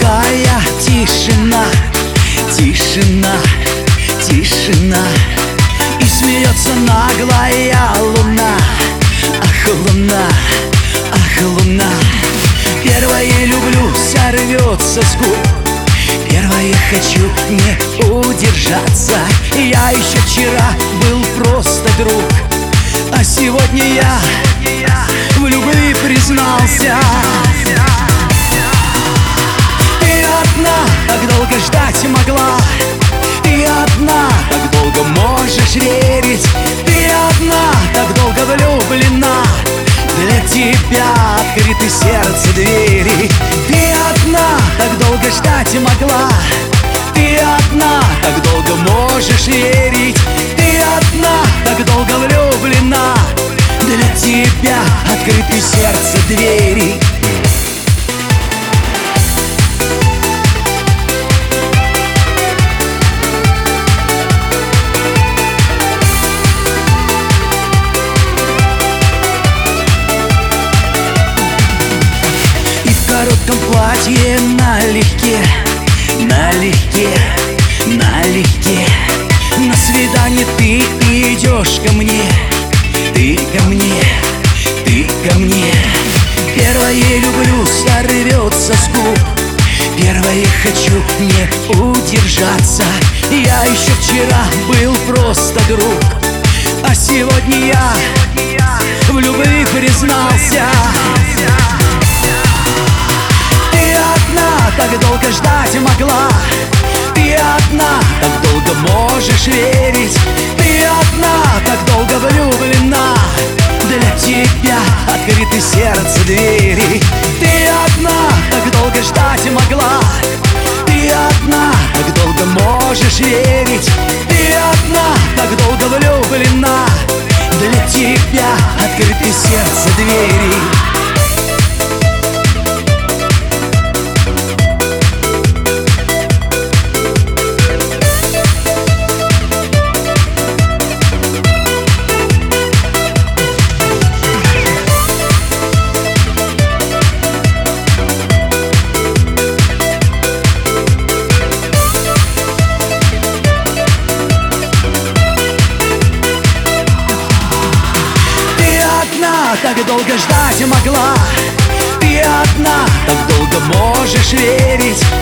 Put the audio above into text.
Такая тишина, тишина, тишина. И смеется наглая луна. Ах, луна, ах, луна. Первое люблю сорвется с губ. Первое хочу не удержаться. Я еще вчера был просто друг, а сегодня я в любви признался. Ты одна так долго ждать могла. Ты одна так долго можешь верить. Ты одна так долго влюблена. Для тебя открыты сердце двери. Ты одна так долго ждать могла. Ты одна так долго можешь верить. Ты одна так долго влюблена. Для тебя открыты сердце двери. В коротком платье налегке, налегке, налегке. На свидание ты идешь ко мне. Ты ко мне, ты ко мне. Первое люблю сорвется с губ. Первое хочу не удержаться. Я еще вчера был просто друг, а сегодня я в любви признался. Ты одна так долго ждать могла. Ты одна так долго можешь верить. Ты одна так долго влюблена. Для тебя открыты сердце двери. Ты одна так долго ждать могла. Ты одна так долго можешь верить. Ты одна так долго влюблена. Для тебя открыты сердце двери. Так долго ждать могла. Ты одна так долго можешь верить.